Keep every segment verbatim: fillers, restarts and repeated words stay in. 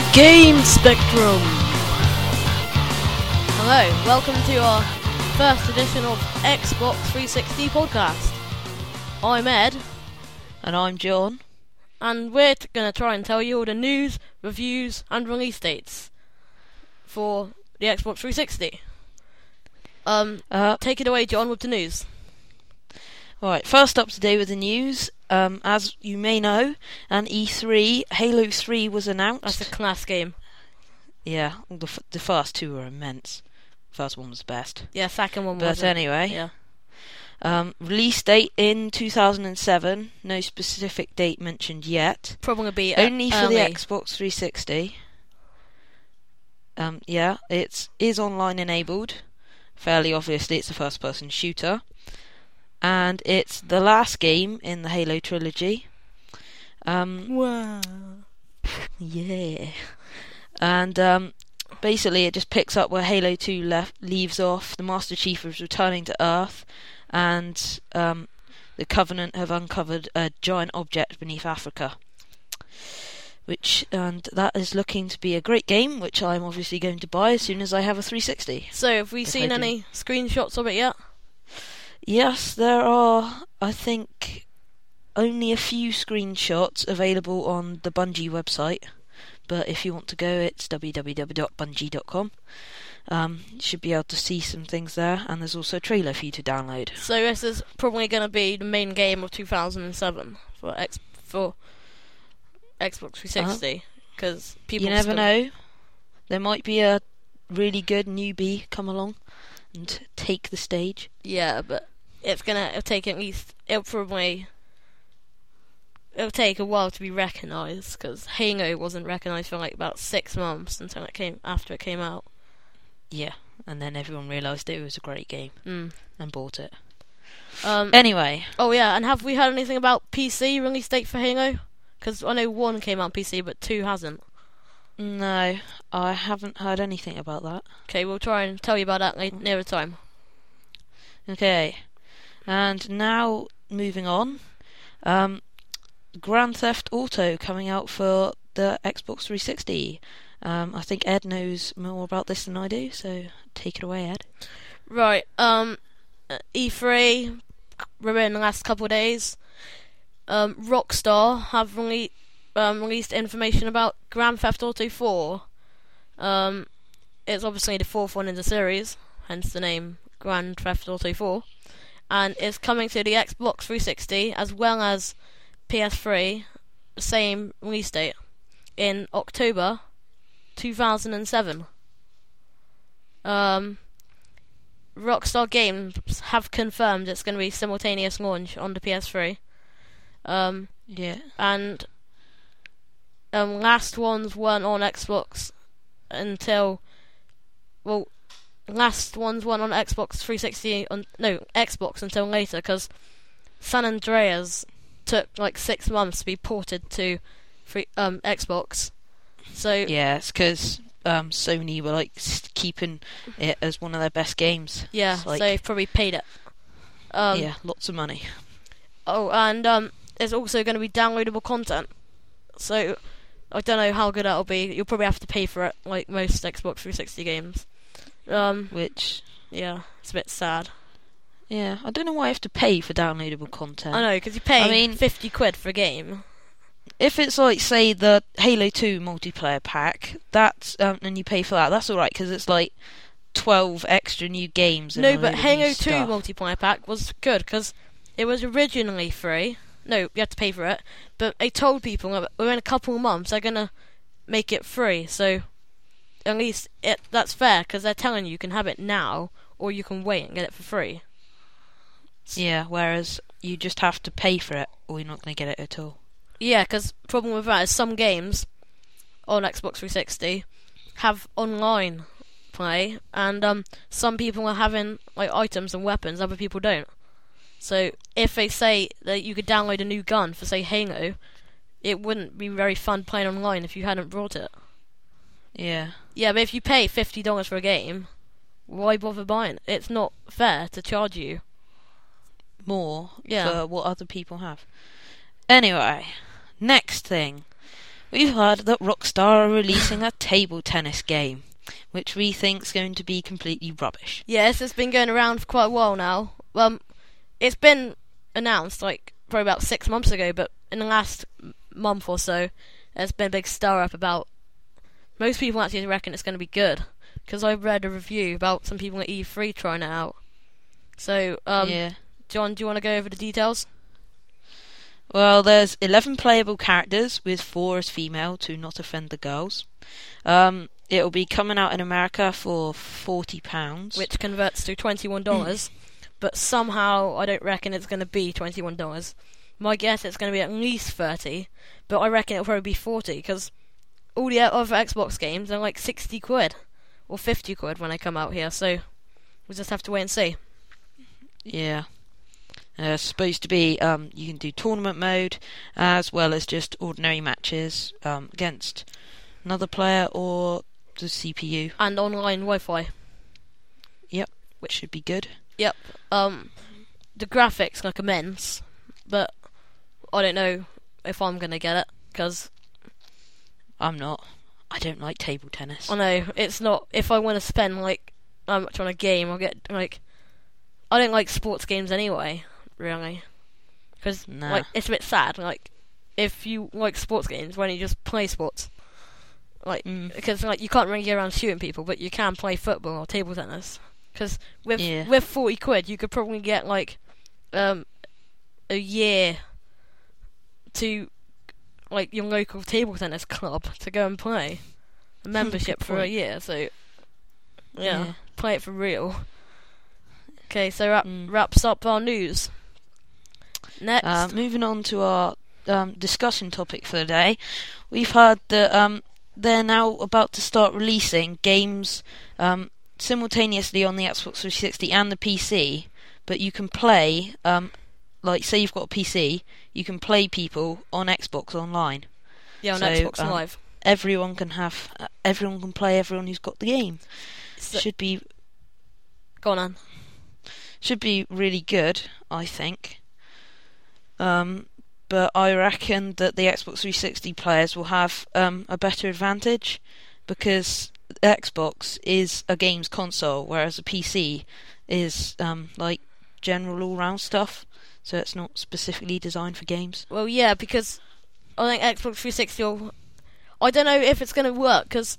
Game Spectrum! Hello, welcome to our first edition of Xbox three sixty podcast. I'm Ed. And I'm John. And we're t- going to try and tell you all the news, reviews, and release dates for the Xbox three sixty. Um, Uh, take it away, John, with the news. Right, first up today with the news. Um, as you may know, an E three, Halo three was announced. That's a class game. Yeah, the, f- the first two were immense. First one was the best. Yeah, second one But wasn't. anyway, Yeah. um, release date in two thousand seven. No specific date mentioned yet. Probably going to be uh, Only for early. the Xbox three sixty. Um, yeah, it is online enabled. Fairly obviously, it's a first-person shooter. And it's the last game in the Halo trilogy. Um, Wow. yeah. And um, basically it just picks up where Halo two left leaves off. The Master Chief is returning to Earth, and um, the Covenant have uncovered a giant object beneath Africa. Which, and that is looking to be a great game, which I'm obviously going to buy as soon as I have a three sixty. So, have we If seen I do. any screenshots of it yet? Yes, there are, I think, only a few screenshots available on the Bungie website. But if you want to go, it's w w w dot bungie dot com. Um, you should be able to see some things there, and there's also a trailer for you to download. So this is probably going to be the main game of two thousand seven for X for Xbox three sixty, because people. You never still- know. There might be a really good newbie come along and take the stage. Yeah, but it's gonna it'll take at least it'll probably it'll take a while to be recognised, because Halo wasn't recognised for like about six months until it came after it came out. Yeah, and then everyone realised it was a great game Mm. and bought it. Um. Anyway, Oh yeah, and have we heard anything about P C release date for Halo? Because I know one came out on P C, but two hasn't. no, I haven't heard anything about that. Okay, we'll try and tell you about that later, nearer time. Okay, and now moving on, um, Grand Theft Auto coming out for the Xbox three sixty. Um, I think Ed knows more about this than I do, so take it away, Ed. Right, um, E three, we're in the last couple of days. Um, Rockstar have rele- um, released information about Grand Theft Auto four. Um, it's obviously the fourth one in the series, hence the name Grand Theft Auto four. And it's coming to the Xbox three sixty as well as P S three, the same release date, in October two thousand seven. Um, Rockstar Games have confirmed it's going to be simultaneous launch on the P S three. Um, Yeah. and um, last ones weren't on Xbox until, well, last ones weren't on Xbox three sixty, on no, Xbox until later, because San Andreas took like six months to be ported to free, um, Xbox. So Yeah, it's because um, Sony were like s- keeping it as one of their best games. yeah, It's like, so they've probably paid it. Um, yeah, lots of money. Oh, and um, there's also going to be downloadable content. So I don't know how good that'll be. You'll probably have to pay for it, like most Xbox three sixty games. Um, Which, yeah, it's a bit sad. yeah, I don't know why I have to pay for downloadable content. I know, because you pay I mean- fifty quid for a game. If it's like, say, the Halo two multiplayer pack, that's um, and you pay for that, that's alright, because it's like twelve extra new games. And No, a but load of Halo new two stuff. multiplayer pack was good, because it was originally free. No, you had to pay for it. But they told people that within a couple of months they're going to make it free. So at least it that's fair, because they're telling you you can have it now, or you can wait and get it for free. Yeah, whereas you just have to pay for it, or you're not going to get it at all. Yeah, because problem with that is some games on Xbox three sixty have online play, and um, some people are having like items and weapons, other people don't. So if they say that you could download a new gun for, say, Halo, it wouldn't be very fun playing online if you hadn't brought it. Yeah. Yeah, but if you pay fifty dollars for a game, why bother buying it? It's not fair to charge you. More Yeah. for what other people have. Anyway, next thing. We've heard that Rockstar are releasing a table tennis game, which we think's going to be completely rubbish. Yes, it's been going around for quite a while now. Um, it's been announced like probably about six months ago, but in the last m- month or so, there's been a big stir up about. Most people actually reckon it's going to be good because I read a review about some people at E three trying it out. So, um, yeah. John, do you want to go over the details? Well, there's eleven playable characters, with four as female to not offend the girls. Um, it'll be coming out in America for forty pounds. Which converts to twenty-one dollars. But somehow I don't reckon it's going to be twenty-one dollars. My guess it's going to be at least thirty, but I reckon it'll probably be forty because all the other Xbox games are like sixty quid or fifty quid when they come out here, so we'll just have to wait and see. Yeah. Uh, it's supposed to be, um, you can do tournament mode as well as just ordinary matches um, against another player or the C P U. And online Wi-Fi. Yep, which should be good. Yep. Um, the graphics look immense, but I don't know if I'm going to get it, because I'm not. I don't like table tennis. I know, it's not, if I want to spend like that much on a game, I'll get like, I don't like sports games anyway, really, because Nah. like it's a bit sad. Like, if you like sports games, why don't you just play sports? Like, Mm. because like you can't really go around shooting people, but you can play football or table tennis. Because with Yeah. with forty quid, you could probably get like um a year to like your local table tennis club to go and play a membership Good for a point. year. So yeah, Yeah. play it for real. Okay, so that Mm. wraps up our news. Next, Uh, moving on to our um, discussion topic for the day, we've heard that um, they're now about to start releasing games um, simultaneously on the Xbox three sixty and the P C, but you can play, um, like say you've got a P C, you can play people on Xbox online. yeah, on so, Xbox um, Live. Everyone can have, uh, everyone can play everyone who's got the game. So, Should be go on, Anne. should be really good, I think. Um, but I reckon that the Xbox three sixty players will have um, a better advantage because Xbox is a games console, whereas a P C is um, like general all-round stuff. So it's not specifically designed for games. Well, yeah, because I think Xbox three sixty will... I don't know if it's going to work, because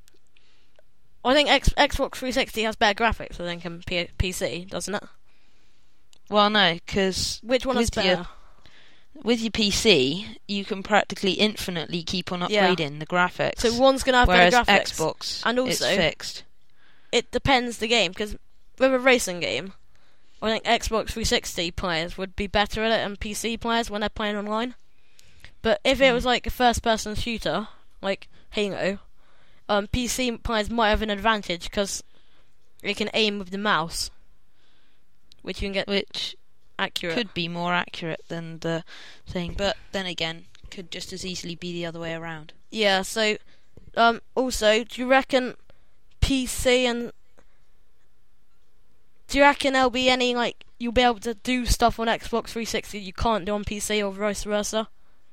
I think X- Xbox three sixty has better graphics, I think, than P- PC, doesn't it? Well, no, because Which one is With your- better? with your P C, you can practically infinitely keep on Yeah. upgrading the graphics. So one's going to have whereas better graphics. Xbox, And it's also- fixed. It depends the game, because with a racing game, I think Xbox three sixty players would be better at it than P C players when they're playing online. But if it Mm. was like a first-person shooter, like Halo, um, P C players might have an advantage because they can aim with the mouse, which you can get Which accurate. could be more accurate than the thing, but then again, could just as easily be the other way around. Yeah. So, um, also, do you reckon P C and do you reckon there'll be any like you'll be able to do stuff on Xbox three sixty you can't do on P C or vice versa?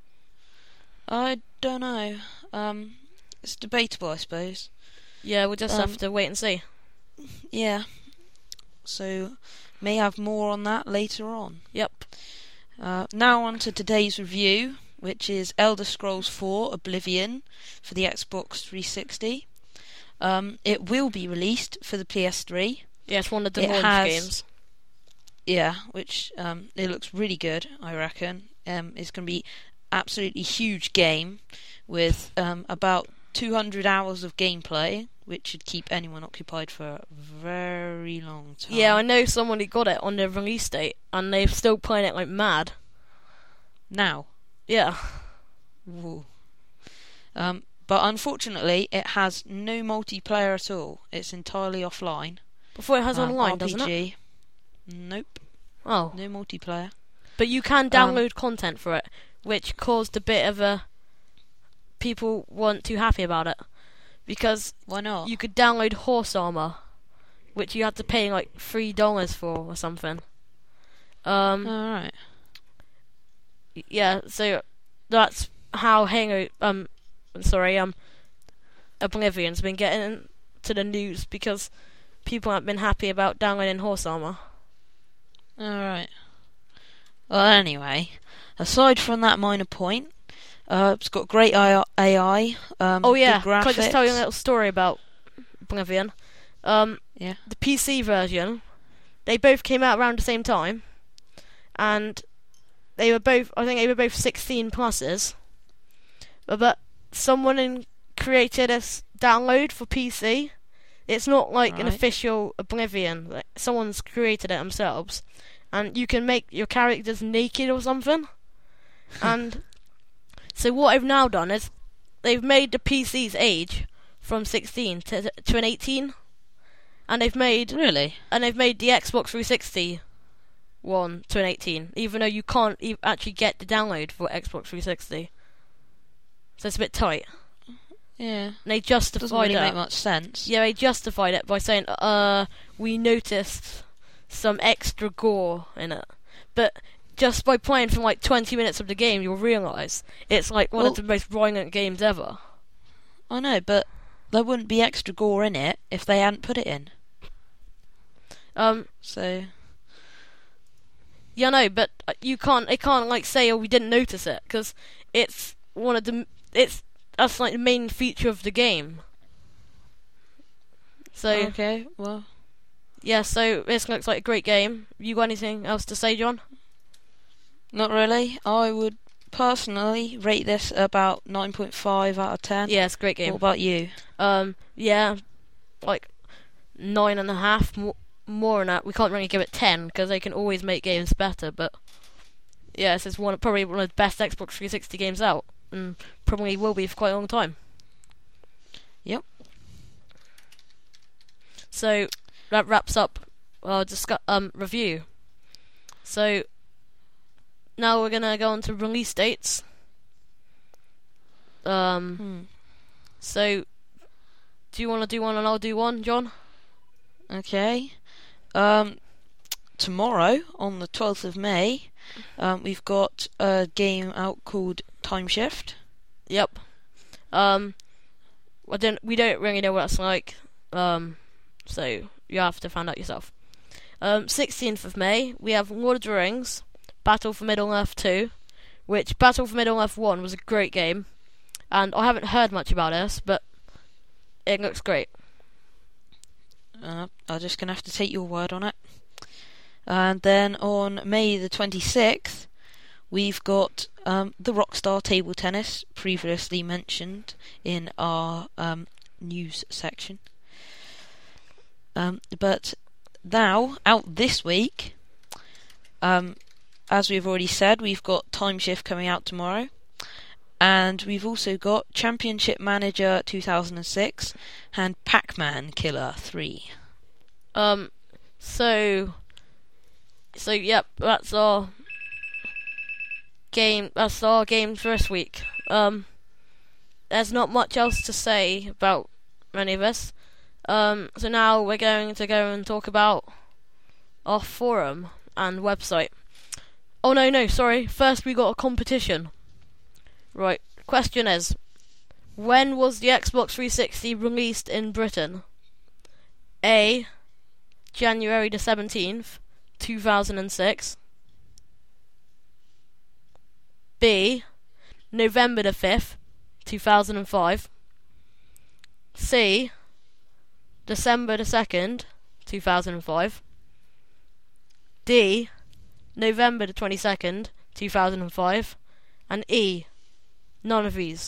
I don't know. Um, it's debatable, I suppose. Yeah, we'll just Um, have to wait and see. Yeah. So, may have more on that later on. Yep. Uh, now on to today's review, which is Elder Scrolls four Oblivion for the Xbox three sixty. Um, it will be released for the P S three. Yeah, it's one of the It launch has- games. Yeah, which um, it looks really good, I reckon. Um, it's going to be absolutely huge game with um, about two hundred hours of gameplay, which should keep anyone occupied for a very long time. Yeah, I know someone who got it on the release date, and they're still playing it like mad. Now. Yeah. Woo. Um, but unfortunately, it has no multiplayer at all. It's entirely offline. Before it has Um, online, R P G. doesn't it? Nope, Oh. no multiplayer. But you can download content for it, which caused a bit of a... People weren't too happy about it. Because Why not? you could download horse armor, which you had to pay like three dollars for or something. Um, Alright. yeah, so that's how Halo, um, sorry, um, Oblivion's been getting to the news because people haven't been happy about downloading Horse Armor. Alright. Well, anyway, aside from that minor point, uh, it's got great A I. Um, oh yeah, good graphics. can I just tell you a little story about Oblivion? Um, yeah. The P C version, they both came out around the same time, and they were both, I think they were both sixteen pluses, but, but someone in, created a s- download for P C. It's not like right. an official Oblivion, like someone's created it themselves, and you can make your characters naked or something. And so what I've now done is they've made the P C's age from sixteen to to an eighteen, and they've made really, and they've made the Xbox three sixty one to an eighteen, even though you can't e- actually get the download for Xbox three sixty. So it's a bit tight. Yeah, and they justified doesn't really it. make much sense. Yeah, they justified it by saying, "Uh, we noticed some extra gore in it," but just by playing for like twenty minutes of the game, you'll realise it's like one well, of the most violent games ever. I know, but there wouldn't be extra gore in it if they hadn't put it in. Um. So. Yeah, no, but you can't. They can't like say, "Oh, we didn't notice it," because it's one of the. It's that's like the main feature of the game. So. Okay. Well. Yeah. So this looks like a great game. You got anything else to say, John? Not really. I would personally rate this about nine point five out of ten. Yeah, it's a great game. What about you? Um. Yeah. Like nine and a half. More. More than that, we can't really give it ten because they can always make games better. But yeah, this is one probably one of the best Xbox three sixty games out, and probably will be for quite a long time. Yep. So that wraps up our discuss um review. So now we're gonna go on to release dates. Um. Hmm. So, do you want to do one and I'll do one, John? Okay. Um, tomorrow, on the twelfth of May, um, we've got a game out called Time Shift. Yep. Um, I don't, we don't really know what that's like, um, so you have to find out yourself. Um, sixteenth of May, we have Lord of the Rings, Battle for Middle-earth two, which Battle for Middle-earth one was a great game, and I haven't heard much about this, but it looks great. Uh, I'm just going to have to take your word on it. And then on May the twenty-sixth, we've got um, the Rockstar Table Tennis, previously mentioned in our um, news section. Um, but now, out this week, um, as we've already said, we've got Time Shift coming out tomorrow. And we've also got Championship Manager two thousand six and Pac-Man Killer three. Um, so, so yep, that's our game. That's our games for this week. Um, there's not much else to say about any of this. Um, so now we're going to go and talk about our forum and website. Oh no, no, sorry. First we got a competition. Right, question is, when was the Xbox three sixty released in Britain? A. January the seventeenth, two thousand six. B. November the fifth, two thousand five. C. December the second, two thousand five. D. November the twenty-second, two thousand five. And E. None of these.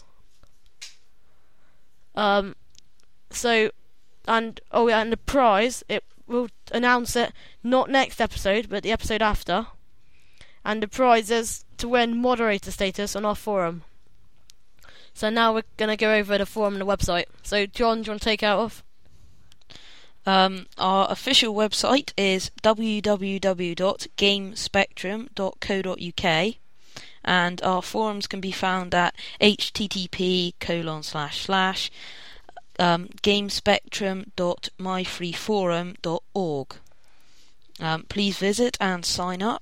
Um, so, and, oh yeah, and the prize, it will announce it not next episode, but the episode after. And the prize is to win moderator status on our forum. So now we're going to go over the forum and the website. So, John, do you want to take out off? Um, our official website is w w w dot game spectrum dot co dot u k. And our forums can be found at http colon slash slash um, gamespectrum dot myfreeforum dot org. Um, please visit and sign up.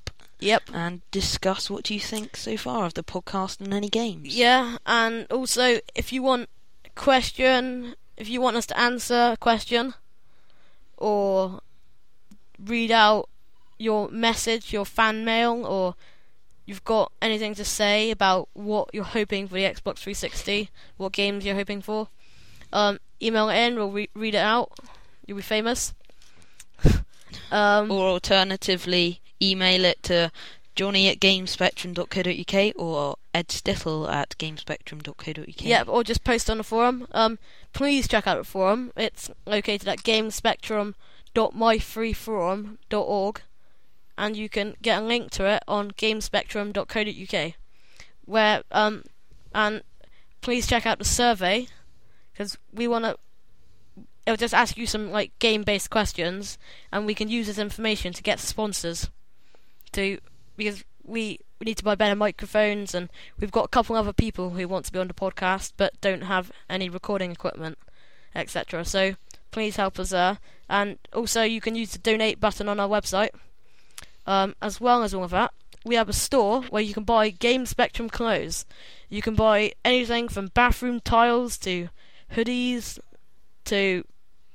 Yep. and discuss what you think so far of the podcast and any games. Yeah, and also if you want a question, if you want us to answer a question or read out your message, your fan mail, or you've got anything to say about what you're hoping for the Xbox three sixty, what games you're hoping for, um, email it in, we'll re- read it out. You'll be famous. um, Or alternatively, email it to johnny at gamespectrum dot co dot uk or ed stittle at gamespectrum dot co dot uk. yeah, or just post on the forum. Um, please check out the forum. It's located at gamespectrum dot my free forum dot org, and you can get a link to it on gamespectrum dot co dot uk. Where um, and please check out the survey, because we want to. It'll just ask you some like game-based questions, and we can use this information to get sponsors. To because we, we need to buy better microphones, and we've got a couple other people who want to be on the podcast but don't have any recording equipment, et cetera. So please help us there, and also you can use the donate button on our website. Um, as well as all of that, we have a store where you can buy Game Spectrum clothes. You can buy anything from bathroom tiles to hoodies to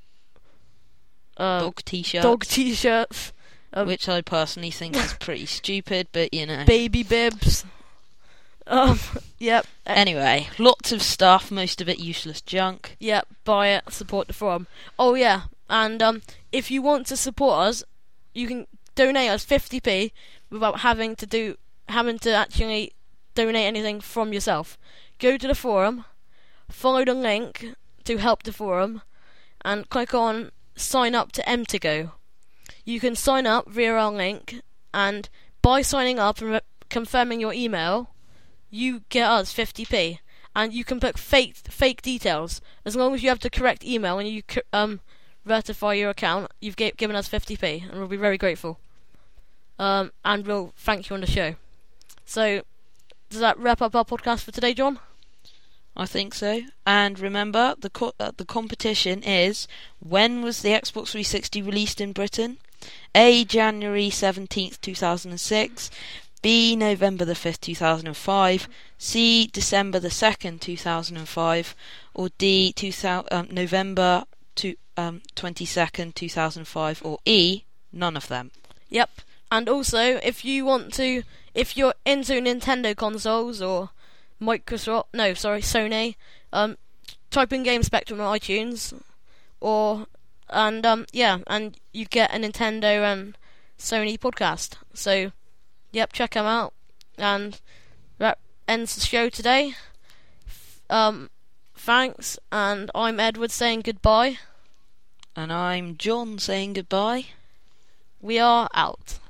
uh, Dog t-shirts. dog t-shirts, um, which I personally think is pretty stupid, but you know. baby bibs. Um, yep. Anyway, lots of stuff, most of it useless junk. Yep, buy it, support the forum. Oh yeah, and um, if you want to support us, you can donate us fifty p without having to do having to actually donate anything from yourself. Go to the forum, follow the link to help the forum, and click on sign up to M two Go. You can sign up via our link, and by signing up and re- confirming your email, you get us fifty p, and you can put fake fake details as long as you have the correct email and you um verify your account. You've g- given us fifty p, and we'll be very grateful. Um, and we'll thank you on the show. So, does that wrap up our podcast for today, John? I think so. And remember, the co- uh, the competition is: when was the Xbox three sixty released in Britain? A. January seventeenth, two thousand six. B. November the fifth, two thousand five. C. December the second, two thousand five. Or D. Two thousand, um, November to, um, twenty-second, two thousand five. Or E. None of them. Yep. And also, if you want to, if you're into Nintendo consoles or Microsoft, no, sorry, Sony, um, type in Game Spectrum on iTunes, or, and, um, yeah, and you get a Nintendo and Sony podcast. So, yep, check them out. And that ends the show today. Um, thanks, and I'm Edward saying goodbye. And I'm John saying goodbye. We are out.